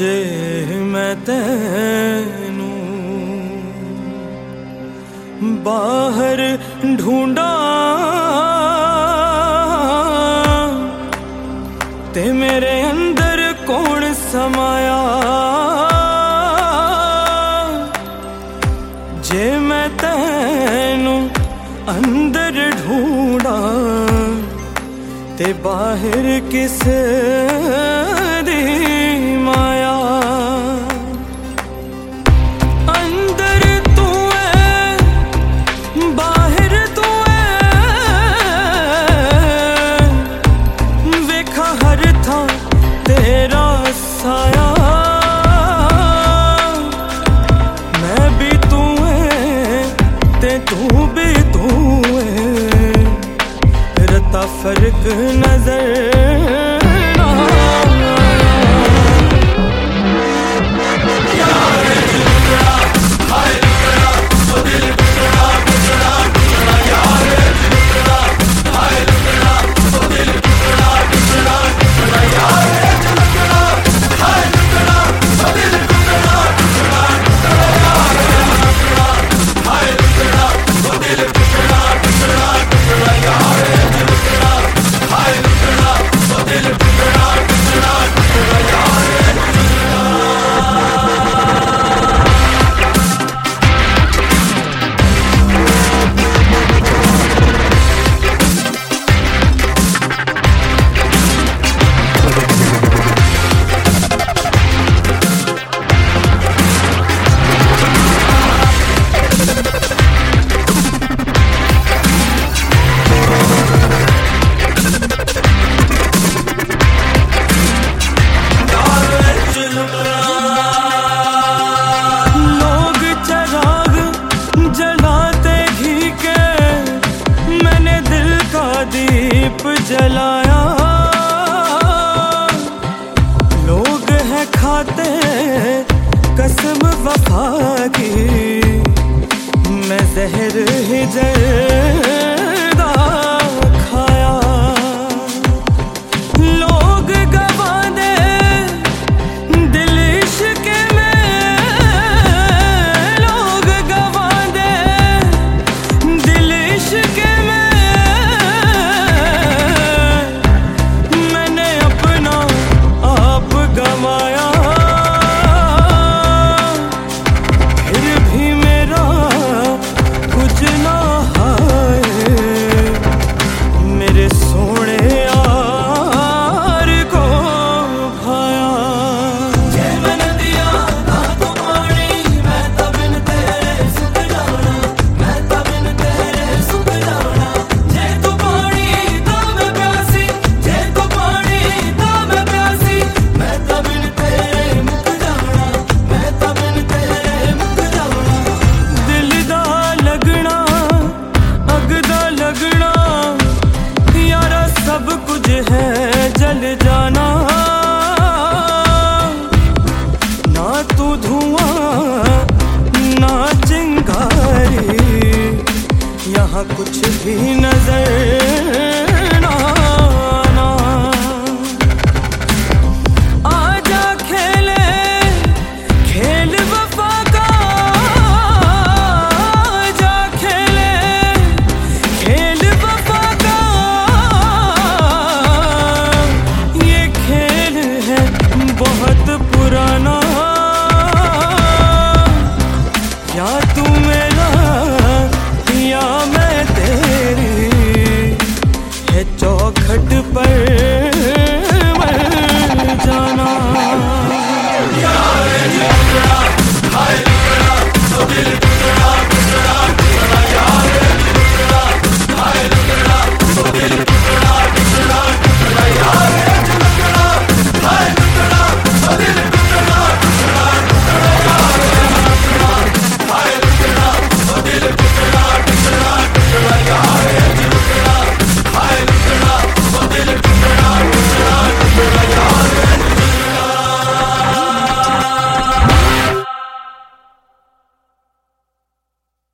जे मैं तैनू बाहर ढूंढा ते मेरे अंदर कौन समाया। जे मैं तैनू अंदर ढूंढा ते बाहर किस दी माया। अंदर तू है बाहर तू है, वेखा हर था तेरा साया। मैं भी तू है ते तू भी तू है, रता फर्क नजर ना दीप जलाया। लोग हैं खाते कसम वफा की, मैं जहर ही जर्दा खाया। लोग गवा दे दिल इश्क में, लोग गवा दे दिल इश्क में। है जल जाना ना, तू धुआं ना चिंगारी, यहाँ कुछ भी नजर ना आना। आजा खेले खेल वफा का, आजा खेले खेल वफा का। बहुत पुराना, या तू